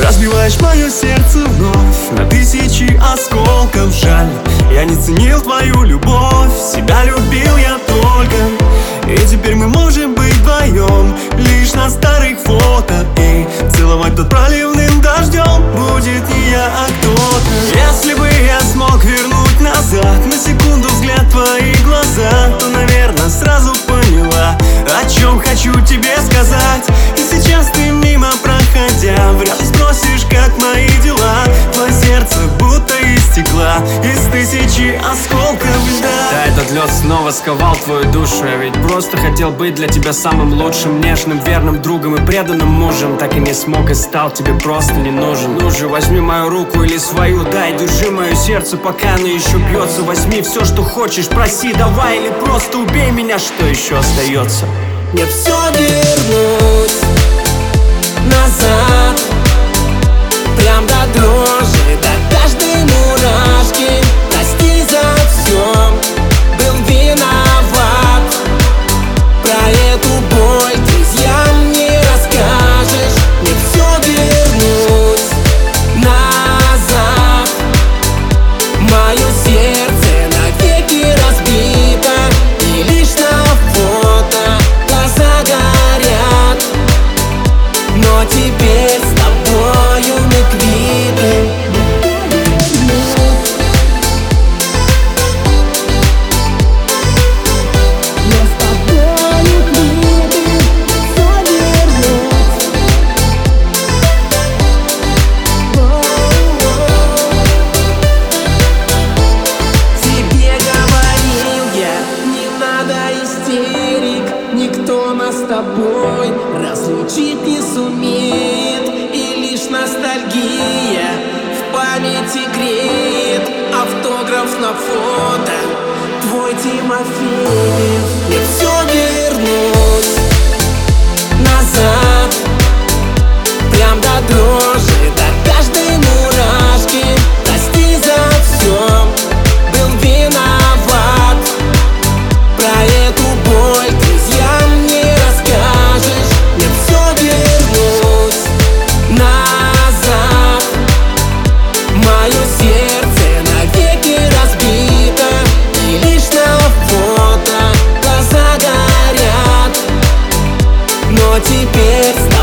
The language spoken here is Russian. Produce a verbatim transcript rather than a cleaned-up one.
Разбиваешь мое сердце вновь на тысячи осколков. Жаль, я не ценил твою любовь, себя любил я только. И теперь мы можем быть вдвоем лишь на старых фото. И целовать под проливным дождем будет не я, а кто-то. Если бы я смог вернуть назад на секунду взгляд в твои глаза, то, наверное, сразу поняла, о чем хочу тебе сказать. И сейчас ты мимо проходя вряд ли спросишь, как мои дела. Твое сердце будто из стекла, из тысячи осколков льда. Да, этот лед снова сковал твою душу. Я ведь просто хотел быть для тебя самым лучшим, нежным, верным другом и преданным мужем. Так и не смог и стал тебе просто не нужен. Ну же, возьми мою руку или свою, дай, держи мое сердце, пока оно еще бьется. Возьми все, что хочешь, проси, давай, или просто убей меня, что еще остается. Мне все вернуть назад, прям до дрожи, до каждой мурашки. Прости за все, был виноват. Про эту боль друзьям не расскажешь. Мне все вернуть назад, мое сердце навеки разбито, и лишь на фото глаза горят. Но теперь с тобою мы квиты. Никто нас с тобой разлучить не сумеет, и лишь ностальгия в памяти греет. Автограф на фото твой Тимофеев. Мне все вернуть назад, прям до дрожи, до каждой мурашки. Прости за все, был виноват. Про эту боль друзьям не расскажешь. Мне все вернуть назад, мое сердце навеки разбито, и лишь на фото глаза горят. Но теперь